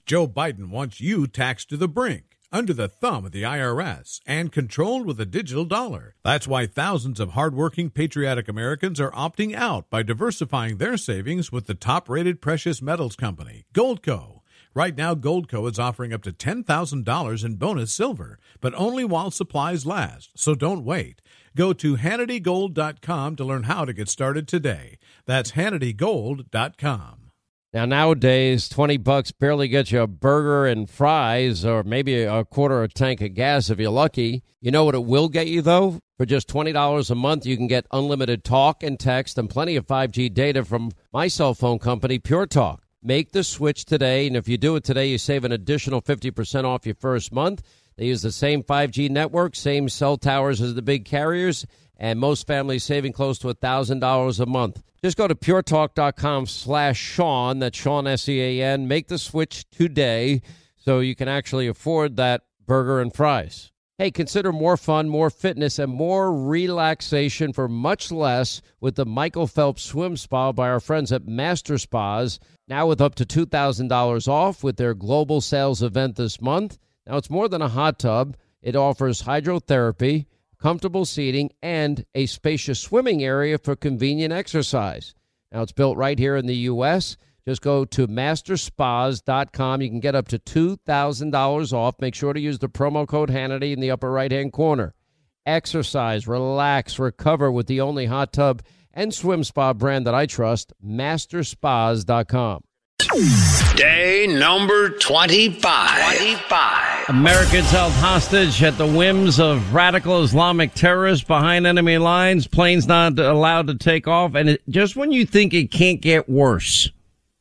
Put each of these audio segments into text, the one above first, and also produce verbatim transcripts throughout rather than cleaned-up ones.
Joe Biden wants you taxed to the brink, under the thumb of the I R S, and controlled with a digital dollar. That's why thousands of hardworking, patriotic Americans are opting out by diversifying their savings with the top-rated precious metals company, Goldco. Right now, Goldco is offering up to ten thousand dollars in bonus silver, but only while supplies last, so don't wait. Go to Hannity Gold dot com to learn how to get started today. That's Hannity Gold dot com. Now, nowadays, twenty bucks barely gets you a burger and fries or maybe a quarter of a tank of gas if you're lucky. You know what it will get you, though? For just twenty dollars a month, you can get unlimited talk and text and plenty of five G data from my cell phone company, Pure Talk. Make the switch today, and if you do it today, you save an additional fifty percent off your first month. They use the same five G network, same cell towers as the big carriers, and most families saving close to one thousand dollars a month. Just go to puretalk.com slash Sean, that's Sean, S E A N. Make the switch today so you can actually afford that burger and fries. Hey, consider more fun, more fitness, and more relaxation for much less with the Michael Phelps Swim Spa by our friends at Master Spas, now with up to two thousand dollars off with their global sales event this month. Now, it's more than a hot tub. It offers hydrotherapy, comfortable seating, and a spacious swimming area for convenient exercise. Now, it's built right here in the U S Just go to master spas dot com. You can get up to two thousand dollars off. Make sure to use the promo code Hannity in the upper right-hand corner. Exercise, relax, recover with the only hot tub and swim spa brand that I trust, master spas dot com. Day number twenty-five. twenty-five. Americans held hostage at the whims of radical Islamic terrorists behind enemy lines. Planes not allowed to take off. And it, just when you think it can't get worse,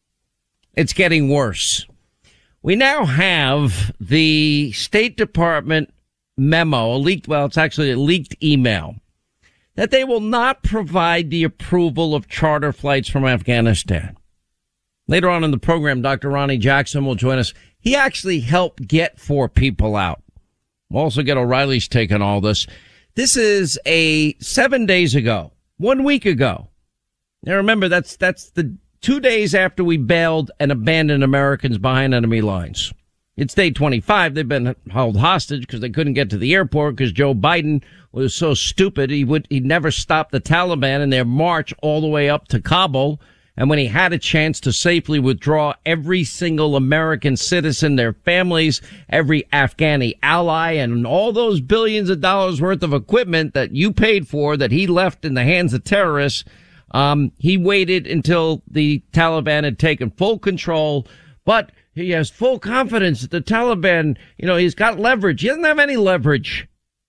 it's getting worse. We now have the State Department memo, a leaked, well, it's actually a leaked email, that they will not provide the approval of charter flights from Afghanistan. Later on in the program, Doctor Ronnie Jackson will join us. He actually helped get four people out. We'll also get O'Reilly's take on all this. This is a seven days ago, one week ago. Now remember, that's that's the two days after we bailed and abandoned Americans behind enemy lines. It's day twenty-five. They've been held hostage because they couldn't get to the airport because Joe Biden was so stupid. He would he never stopped the Taliban in their march all the way up to Kabul. And when he had a chance to safely withdraw every single American citizen, their families, every Afghani ally, and all those billions of dollars worth of equipment that you paid for that he left in the hands of terrorists, um, he waited until the Taliban had taken full control. But he has full confidence that the Taliban, you know, he's got leverage. He doesn't have any leverage.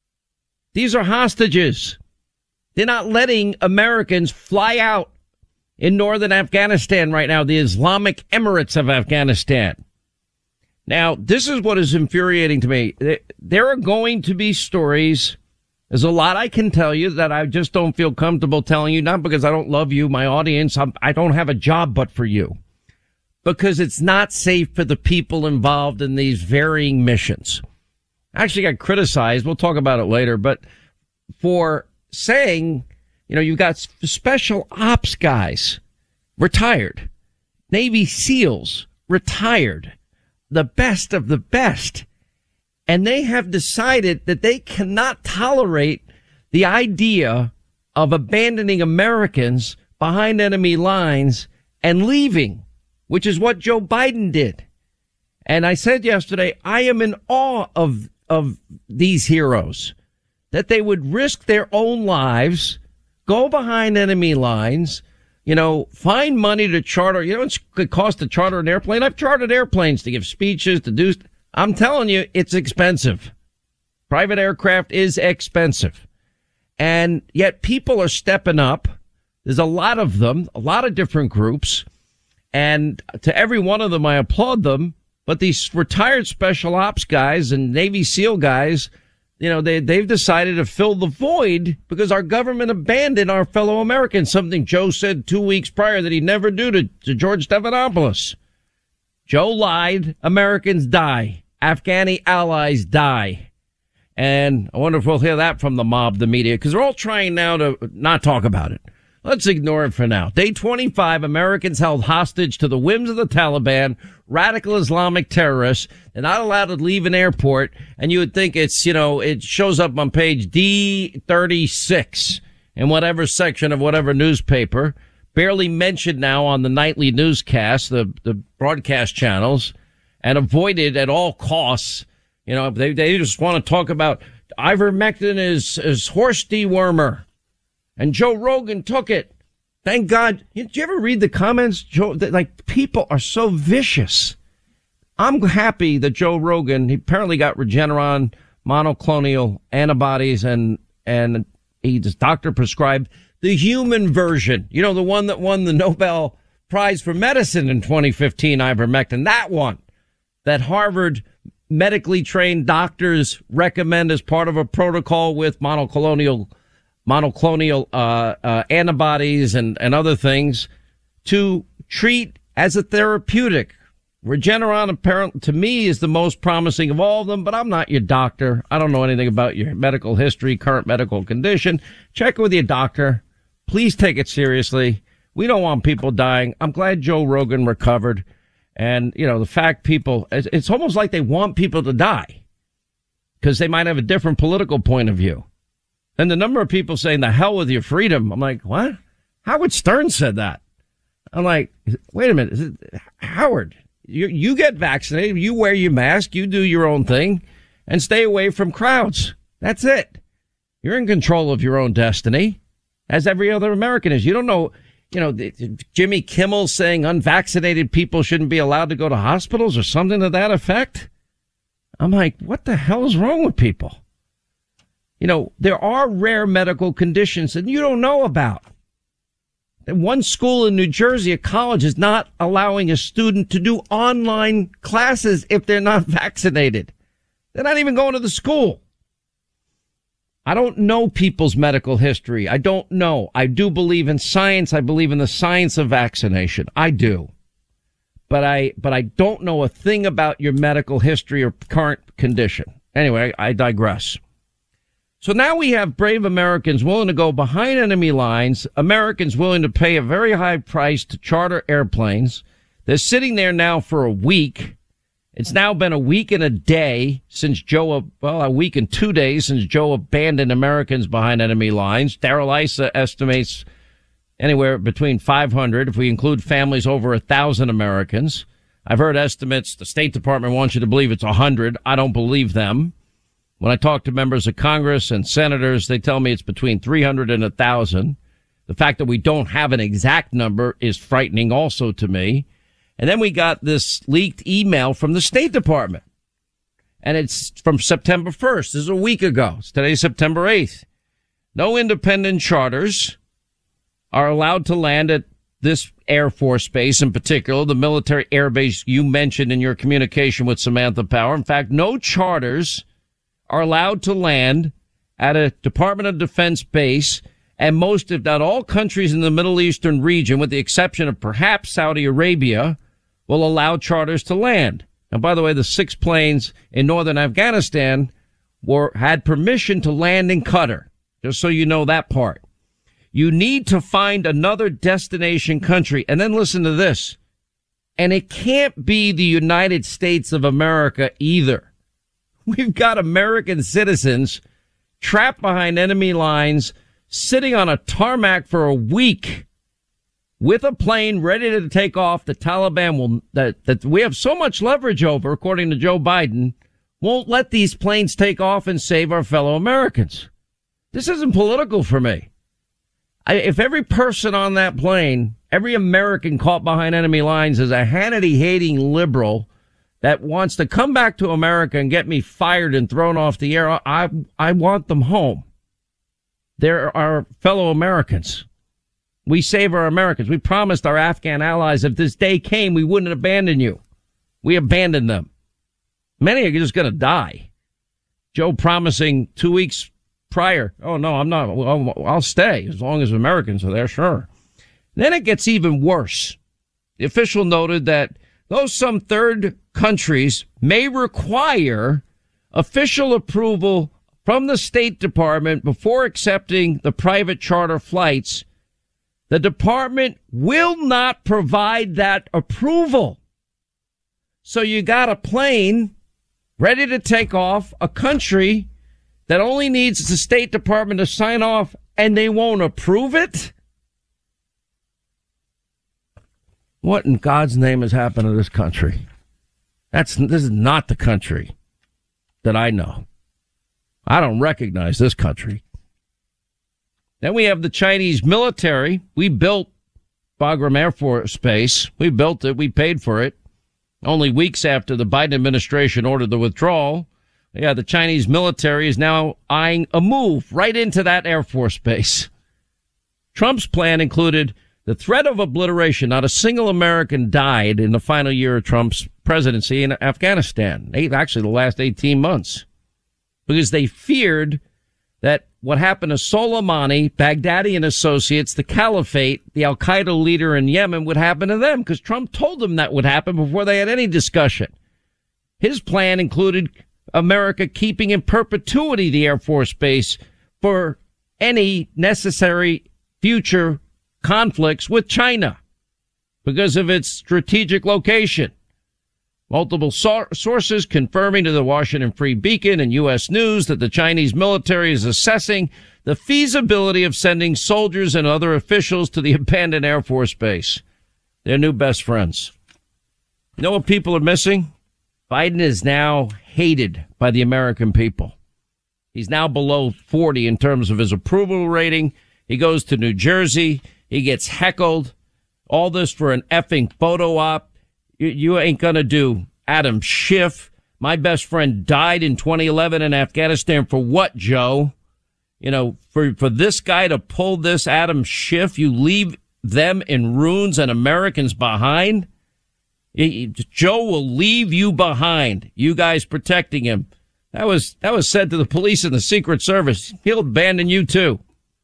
These are hostages. They're not letting Americans fly out in northern Afghanistan right now, the Islamic Emirates of Afghanistan. Now, this is what is infuriating to me. There are going to be stories. There's a lot I can tell you that I just don't feel comfortable telling you, not because I don't love you, my audience. I'm, I don't have a job but for you. Because it's not safe for the people involved in these varying missions. I actually got criticized, we'll talk about it later, but for saying, you know, you've got special ops guys, retired, Navy SEALs, retired, the best of the best. And they have decided that they cannot tolerate the idea of abandoning Americans behind enemy lines and leaving, which is what Joe Biden did. And I said yesterday, I am in awe of, of these heroes, that they would risk their own lives, go behind enemy lines, you know, find money to charter. You know, it's could cost to charter an airplane. I've chartered airplanes to give speeches, to do. I'm telling you, it's expensive. Private aircraft is expensive. And yet people are stepping up. There's a lot of them, a lot of different groups. And to every one of them, I applaud them. But these retired special ops guys and Navy SEAL guys, you know, they, they've decided to fill the void because our government abandoned our fellow Americans, something Joe said two weeks prior that he'd never do to, to George Stephanopoulos. Joe lied. Americans die. Afghani allies die. And I wonder if we'll hear that from the mob, the media, because they're all trying now to not talk about it. Let's ignore it for now. Day twenty-five, Americans held hostage to the whims of the Taliban, radical Islamic terrorists. They're not allowed to leave an airport. And you would think it's, you know, it shows up on page D thirty-six in whatever section of whatever newspaper. Barely mentioned now on the nightly newscast, the, the broadcast channels, and avoided at all costs. You know, they, they just want to talk about ivermectin is, is horse dewormer. And Joe Rogan took it. Thank God. Did you ever read the comments? Joe, like, people are so vicious. I'm happy that Joe Rogan, he apparently got Regeneron monoclonal antibodies, and, and he, his doctor prescribed the human version. You know, the one that won the Nobel Prize for Medicine in twenty fifteen, ivermectin. That one that Harvard medically trained doctors recommend as part of a protocol with monoclonal monoclonal uh, uh, antibodies and, and other things to treat as a therapeutic. Regeneron, apparently, to me, is the most promising of all of them, but I'm not your doctor. I don't know anything about your medical history, current medical condition. Check with your doctor. Please take it seriously. We don't want people dying. I'm glad Joe Rogan recovered. And, you know, the fact people, it's, it's almost like they want people to die because they might have a different political point of view. And the number of people saying, the hell with your freedom. I'm like, what? Howard Stern said that. I'm like, wait a minute. Is it, Howard, you, you get vaccinated. You wear your mask. You do your own thing and stay away from crowds. That's it. You're in control of your own destiny, as every other American is. You don't know, you know, Jimmy Kimmel saying unvaccinated people shouldn't be allowed to go to hospitals or something to that effect. I'm like, what the hell is wrong with people? You know, there are rare medical conditions that you don't know about. One school in New Jersey, a college, is not allowing a student to do online classes if they're not vaccinated. They're not even going to the school. I don't know people's medical history. I don't know. I do believe in science. I believe in the science of vaccination. I do. But I, but I don't know a thing about your medical history or current condition. Anyway, I digress. So now we have brave Americans willing to go behind enemy lines, Americans willing to pay a very high price to charter airplanes. They're sitting there now for a week. It's now been a week and a day since Joe, well, a week and two days since Joe abandoned Americans behind enemy lines. Darrell Issa estimates anywhere between five hundred, if we include families, over a thousand Americans. I've heard estimates. The State Department wants you to believe it's a hundred. I don't believe them. When I talk to members of Congress and senators, they tell me it's between three hundred and one thousand. The fact that we don't have an exact number is frightening also to me. And then we got this leaked email from the State Department. And it's from September first. This is a week ago. Today's September eighth. No independent charters are allowed to land at this Air Force base, in particular, the military air base you mentioned in your communication with Samantha Power. In fact, no charters are allowed to land at a Department of Defense base, and most, if not all, countries in the Middle Eastern region, with the exception of perhaps Saudi Arabia, will allow charters to land. Now, by the way, the six planes in northern Afghanistan were had permission to land in Qatar, just so you know that part. You need to find another destination country, and then listen to this. And it can't be the United States of America either. We've got American citizens trapped behind enemy lines, sitting on a tarmac for a week with a plane ready to take off. The Taliban will, that, that we have so much leverage over, according to Joe Biden, won't let these planes take off and save our fellow Americans. This isn't political for me. I, if every person on that plane, every American caught behind enemy lines is a Hannity-hating liberal that wants to come back to America and get me fired and thrown off the air, I, I want them home. They're our fellow Americans. We save our Americans. We promised our Afghan allies if this day came, we wouldn't abandon you. We abandoned them. Many are just going to die. Joe promising two weeks prior, oh, no, I'm not. I'll, I'll stay as long as Americans are there, sure. Then it gets even worse. The official noted that though some third countries may require official approval from the State Department before accepting the private charter flights, The department will not provide that approval. So you got a plane ready to take off, a country that only needs the State Department to sign off, and they won't approve it? What in God's name has happened to this country? That's, this is not the country that I know. I don't recognize this country. Then we have the Chinese military. We built Bagram Air Force Base. We built it. We paid for it. Only weeks after the Biden administration ordered the withdrawal. Yeah, the Chinese military is now eyeing a move right into that Air Force Base. Trump's plan included the threat of obliteration. Not a single American died in the final year of Trump's presidency in Afghanistan. Actually, the last eighteen months. Because they feared that what happened to Soleimani, Baghdadi and associates, the caliphate, the al-Qaeda leader in Yemen, would happen to them, because Trump told them that would happen before they had any discussion. His plan included America keeping in perpetuity the Air Force Base for any necessary future conflicts with China because of its strategic location. Multiple so- sources confirming to the Washington Free Beacon and U S News that the Chinese military is assessing the feasibility of sending soldiers and other officials to the abandoned Air Force Base. Their new best friends. You know what people are missing? Biden is now hated by the American people. He's now below forty in terms of his approval rating. He goes to New Jersey. He gets heckled. All this for an effing photo op. You, you ain't gonna do Adam Schiff. My best friend died in twenty eleven in Afghanistan for what, Joe? You know, for, for this guy to pull this Adam Schiff, you leave them in ruins and Americans behind? Joe will leave you behind. You guys protecting him. That was, that was said to the police and the Secret Service. He'll abandon you too.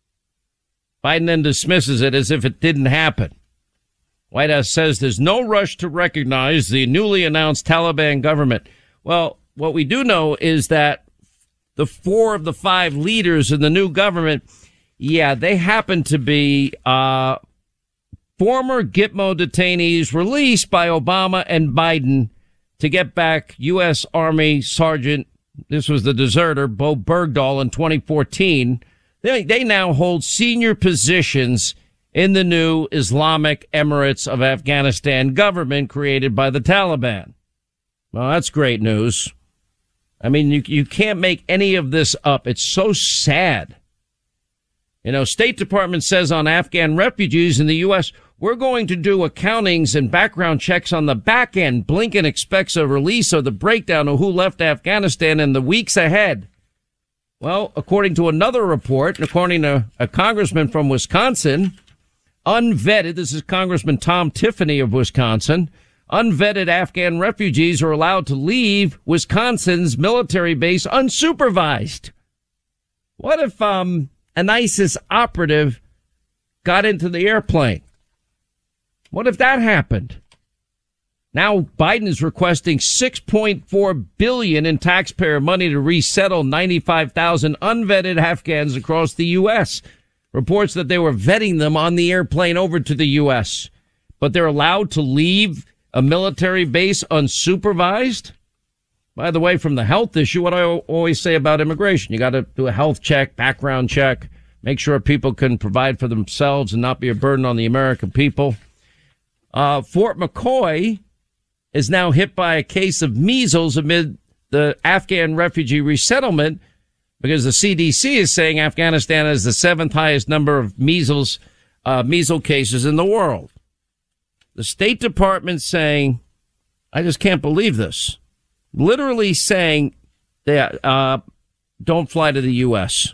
Biden then dismisses it as if it didn't happen. White House says there's no rush to recognize the newly announced Taliban government. Well, what we do know is that the four of the five leaders in the new government, yeah, they happen to be, uh, former Gitmo detainees released by Obama and Biden to get back U S. Army Sergeant, this was the deserter, Bo Bergdahl in twenty fourteen. They, they now hold senior positions in the new Islamic Emirates of Afghanistan government created by the Taliban. Well, that's great news. I mean, you, you can't make any of this up. It's so sad. You know, State Department says on Afghan refugees in the U S, we're going to do accountings and background checks on the back end. Blinken expects a release of the breakdown of who left Afghanistan in the weeks ahead. Well, according to another report, and according to a congressman from Wisconsin, unvetted, this is Congressman Tom Tiffany of Wisconsin, unvetted Afghan refugees are allowed to leave Wisconsin's military base unsupervised. What if um an ISIS operative got into the airplane? What if that happened? Now Biden is requesting six point four billion dollars in taxpayer money to resettle ninety-five thousand unvetted Afghans across the U S. Reports that they were vetting them on the airplane over to the U S, but they're allowed to leave a military base unsupervised. By the way, from the health issue, what I always say about immigration, you got to do a health check, background check, make sure people can provide for themselves and not be a burden on the American people. Uh, Fort McCoy is now hit by a case of measles amid the Afghan refugee resettlement because the C D C is saying Afghanistan has the seventh highest number of measles, uh, measles cases in the world. The State Department saying, I just can't believe this, literally saying that, uh, don't fly to the U S.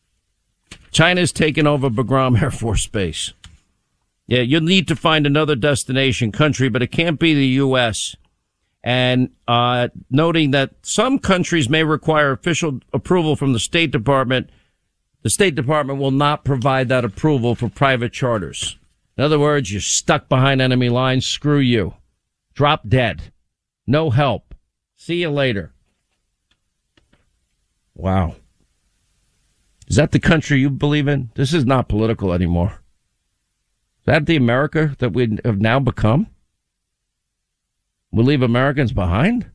China's taken over Bagram Air Force Base. Yeah, you'll need to find another destination country, but it can't be the U S. And uh noting that some countries may require official approval from the State Department, the State Department will not provide that approval for private charters. In other words, you're stuck behind enemy lines. Screw you. Drop dead. No help. See you later. Wow. Is that the country you believe in? This is not political anymore. that the America that we have now become? We leave Americans behind?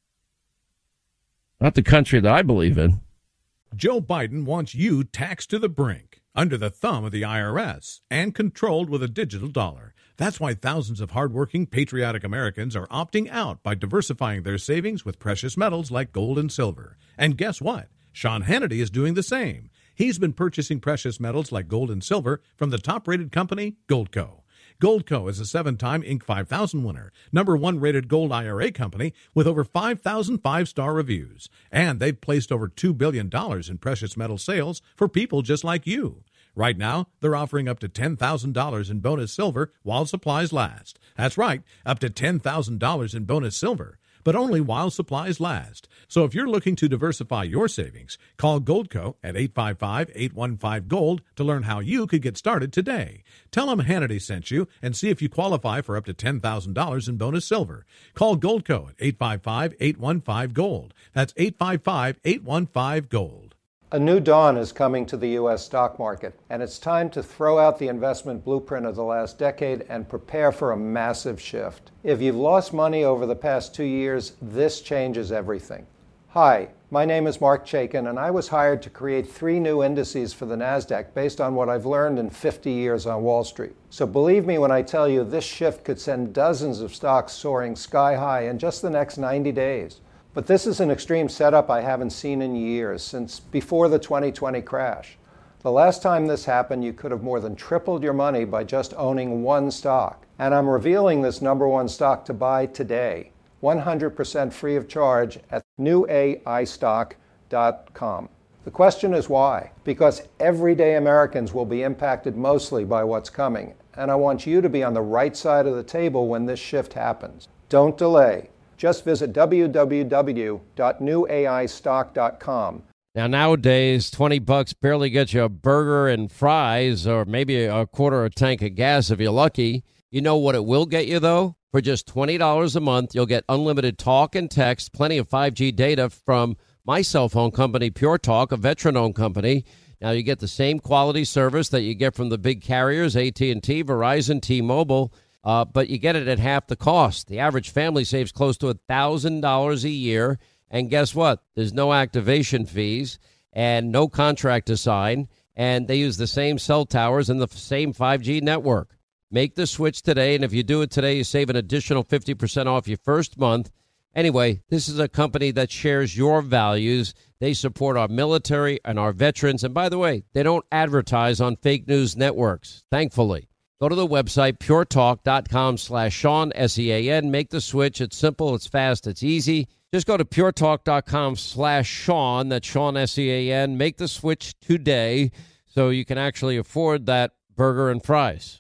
Not the country that I believe in. Joe Biden wants you taxed to the brink, under the thumb of the I R S, and controlled with a digital dollar. That's why thousands of hardworking, patriotic Americans are opting out by diversifying their savings with precious metals like gold and silver. And guess what? Sean Hannity is doing the same. He's been purchasing precious metals like gold and silver from the top-rated company, Goldco. Goldco is a seven-time Inc five thousand winner, number one rated gold I R A company with over five thousand five-star reviews. And they've placed over two billion dollars in precious metal sales for people just like you. Right now, they're offering up to ten thousand dollars in bonus silver while supplies last. That's right, up to ten thousand dollars in bonus silver, but only while supplies last. So if you're looking to diversify your savings, call Goldco at eight five five, eight one five, GOLD to learn how you could get started today. Tell them Hannity sent you and see if you qualify for up to ten thousand dollars in bonus silver. Call Goldco at eight five five, eight one five, GOLD. That's eight five five, eight one five, GOLD. A new dawn is coming to the U S stock market, and it's time to throw out the investment blueprint of the last decade and prepare for a massive shift. If you've lost money over the past two years, this changes everything. Hi, my name is Mark Chaikin, and I was hired to create three new indices for the NASDAQ based on what I've learned in fifty years on Wall Street. So believe me when I tell you this shift could send dozens of stocks soaring sky high in just the next ninety days. But this is an extreme setup I haven't seen in years, since before the twenty twenty crash. The last time this happened, you could have more than tripled your money by just owning one stock. And I'm revealing this number one stock to buy today, one hundred percent free of charge at new A I stock dot com. The question is why? Because everyday Americans will be impacted mostly by what's coming, and I want you to be on the right side of the table when this shift happens. Don't delay. Just visit w w w dot new A I stock dot com. Now, nowadays, twenty bucks barely gets you a burger and fries or maybe a quarter of a tank of gas if you're lucky. You know what it will get you, though? For just twenty dollars a month, you'll get unlimited talk and text, plenty of five G data from my cell phone company, Pure Talk, a veteran-owned company. Now, you get the same quality service that you get from the big carriers, A T and T, Verizon, T-Mobile. Uh, but you get it at half the cost. The average family saves close to one thousand dollars a year. And guess what? There's no activation fees and no contract to sign. And they use the same cell towers and the same five G network. Make the switch today. And if you do it today, you save an additional fifty percent off your first month. Anyway, this is a company that shares your values. They support our military and our veterans. And by the way, they don't advertise on fake news networks, thankfully. Go to the website, pure talk dot com slash Sean, S E A N. Make the switch. It's simple, it's fast, it's easy. Just go to pure talk dot com slash Sean, that's Sean, S E A N. Make the switch today so you can actually afford that burger and fries.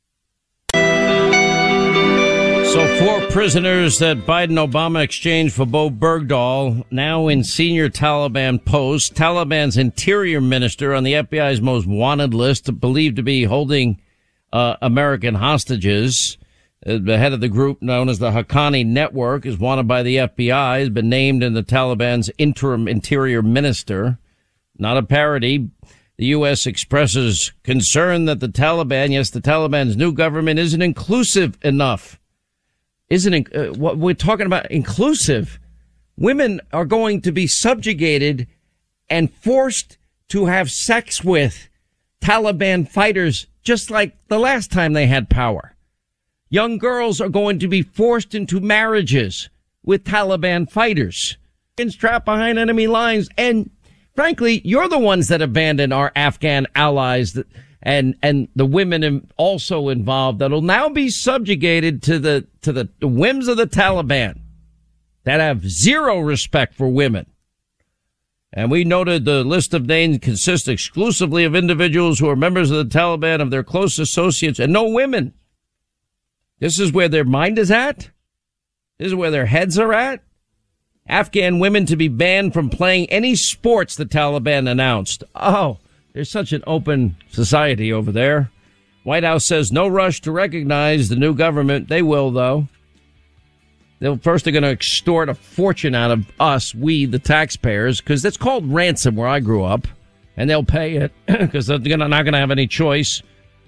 So four prisoners that Biden-Obama exchanged for Bo Bergdahl, now in senior Taliban post. Taliban's interior minister on the F B I's most wanted list, believed to be holding Uh, American hostages. Uh, the head of the group known as the Haqqani Network is wanted by the F B I, has been named in the Taliban's interim interior minister. Not a parody. The U S expresses concern that the Taliban, yes, the Taliban's new government isn't inclusive enough. Isn't, uh, what we're talking about inclusive. Women are going to be subjugated and forced to have sex with Taliban fighters, just like the last time they had power. Young girls are going to be forced into marriages with Taliban fighters. Trapped behind enemy lines. And frankly, you're the ones that abandoned our Afghan allies that, and, and the women also involved that'll now be subjugated to the, to the whims of the Taliban that have zero respect for women. And we noted the list of names consists exclusively of individuals who are members of the Taliban, of their close associates, and no women. This is where their mind is at. This is where their heads are at. Afghan women to be banned from playing any sports, the Taliban announced. Oh, there's such an open society over there. White House says no rush to recognize the new government. They will, though. They'll first are going to extort a fortune out of us, we, the taxpayers, because that's called ransom where I grew up. And they'll pay it because they're not going to have any choice.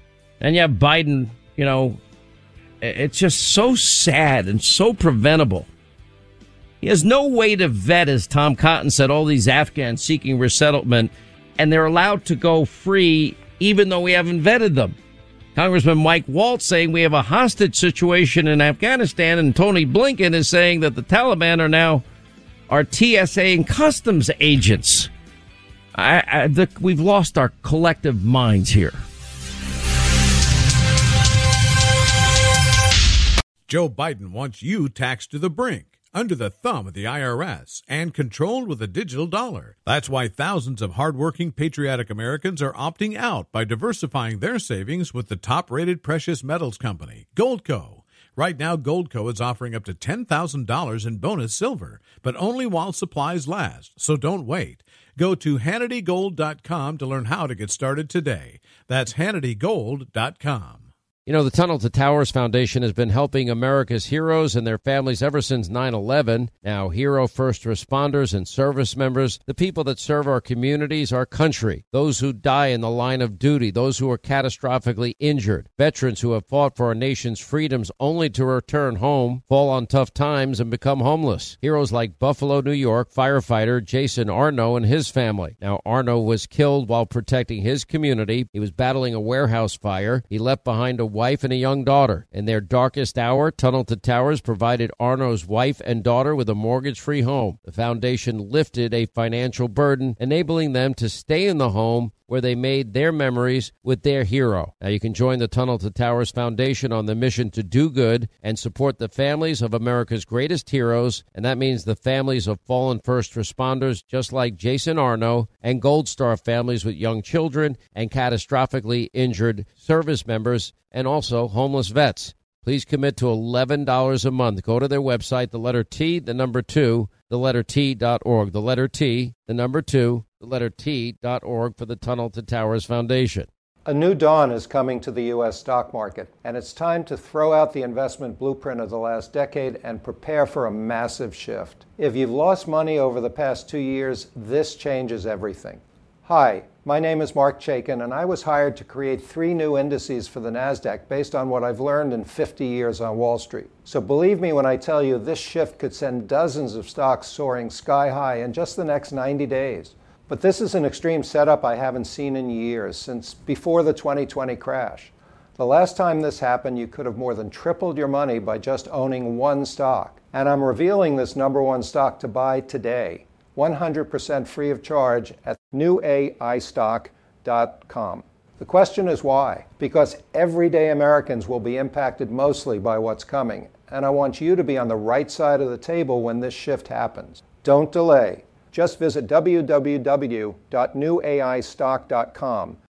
And you have Biden, you know, it's just so sad and so preventable. He has no way to vet, as Tom Cotton said, all these Afghans seeking resettlement, and they're allowed to go free even though we haven't vetted them. Congressman Mike Waltz saying we have a hostage situation in Afghanistan, and Tony Blinken is saying that the Taliban are now our T S A and customs agents. I, I, the, we've lost our collective minds here. Joe Biden wants you taxed to the brink, under the thumb of the I R S, and controlled with a digital dollar. That's why thousands of hardworking, patriotic Americans are opting out by diversifying their savings with the top-rated precious metals company, Goldco. Right now, Goldco is offering up to ten thousand dollars in bonus silver, but only while supplies last, so don't wait. Go to Hannity Gold dot com to learn how to get started today. That's Hannity Gold dot com. You know, the Tunnel to Towers Foundation has been helping America's heroes and their families ever since nine eleven. Now, hero first responders and service members, the people that serve our communities, our country, those who die in the line of duty, those who are catastrophically injured, veterans who have fought for our nation's freedoms only to return home, fall on tough times, and become homeless. Heroes like Buffalo, New York firefighter Jason Arno and his family. Now, Arno was killed while protecting his community. He was battling a warehouse fire. He left behind a wife and a young daughter. In their darkest hour, Tunnel to Towers provided Arno's wife and daughter with a mortgage-free home. The foundation lifted a financial burden, enabling them to stay in the home where they made their memories with their hero. Now you can join the Tunnel to Towers Foundation on the mission to do good and support the families of America's greatest heroes, and that means the families of fallen first responders just like Jason Arno, and Gold Star families with young children and catastrophically injured service members, and also homeless vets. Please commit to eleven dollars a month. Go to their website, the letter T, the number two, the letter T dot org. The letter T, the number two, the letter T dot org for the Tunnel to Towers Foundation. A new dawn is coming to the U S stock market, and it's time to throw out the investment blueprint of the last decade and prepare for a massive shift. If you've lost money over the past two years, this changes everything. Hi, my name is Mark Chaikin, and I was hired to create three new indices for the NASDAQ based on what I've learned in fifty years on Wall Street. So believe me when I tell you this shift could send dozens of stocks soaring sky high in just the next ninety days. But this is an extreme setup I haven't seen in years, since before the twenty twenty crash. The last time this happened, you could have more than tripled your money by just owning one stock. And I'm revealing this number one stock to buy today, one hundred percent free of charge at new A I stock dot com. The question is why? Because everyday Americans will be impacted mostly by what's coming, and I want you to be on the right side of the table when this shift happens. Don't delay. Just visit w w w dot new A I stock dot com